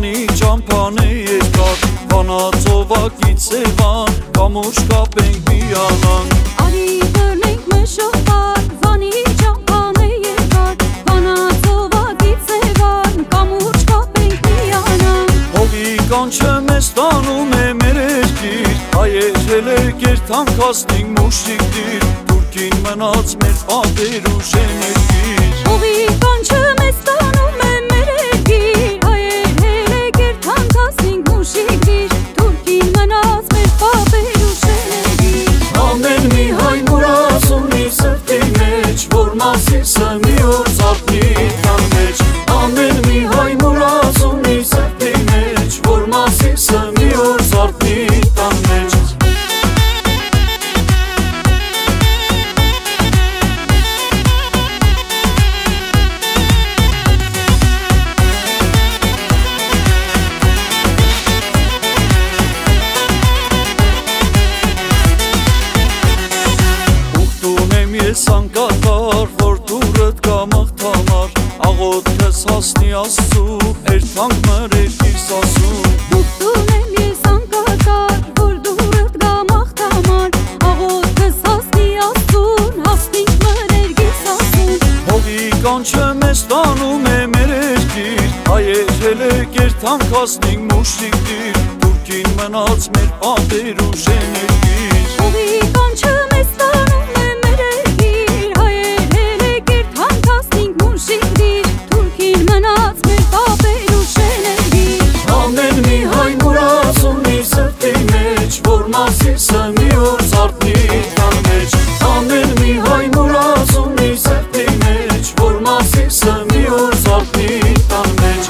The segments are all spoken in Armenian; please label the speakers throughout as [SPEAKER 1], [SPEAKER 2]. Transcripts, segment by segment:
[SPEAKER 1] Վանի ճամփան է երկար, վանածովակից Սևան, կամուրջը կապենք միանանք։
[SPEAKER 2] Արի բռնենք մշոհար, Վանի ճամփան է երկար, վանածովակից Սևան, կամուրջը կապենք միանանք։
[SPEAKER 1] Հողի կանչը մեզ տանում է մեր երկիր, հայեր հելեգեր թանքացնենք մուշիկիր, Թուրքին մնաց մեր պատեր ու շեներգիր։
[SPEAKER 2] Հողի կանչը մեզ տանում է մեր երկիր, հայեր հելեգեր թանքացնենք մուշիկիր, Թուրքին մնաց մեր պատեր ու շեներգիր։
[SPEAKER 1] Ամեն մի հայ մուրաս ունի սրտի մեջ, որ Մասիսը մի օր զարթնի տան մեջ։ Ամեն մի հայ մուրաս ունի սրտի մեջ, որ Մասիսը մի օր զարթնի տան մեջ։ Ես անկատար, որ դուրդ կա մաղթամար, աղոթքս հասնի Աստծու, երթանք մրերքիր սասուն։
[SPEAKER 2] Ուխտում եմ ես անկատար, որ դուրդ կա մաղթամար, աղոթքս հասնի Աստծուն, հասնենք մրերքիր սասուն։
[SPEAKER 1] Հողի կանչը մեզ տանում է մեր երկիր, հայեր հելեգեր թանքացնենք մուշիկիր, Թուրքին մնաց մեր պատեր ու շեներգիր։
[SPEAKER 2] Հողի կանչը մեզ տանում է մեր երկիր, հայեր հելեգեր թանքացնենք մուշիկիր, Թուրքին մնաց մեր պատեր ու շեներգիր։
[SPEAKER 1] Ամեն մի հայ մուրաս ունի սրտի մեջ, որ Մասիսը մի օր զարթնի տան մեջ։ Ամեն մի հայ մուրաս ունի սրտի մեջ, որ Մասիսը մի օր զարթնի տան մեջ։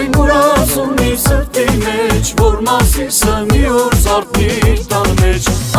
[SPEAKER 1] Որ Մասիսը մի օր զարթնի տան մեջ։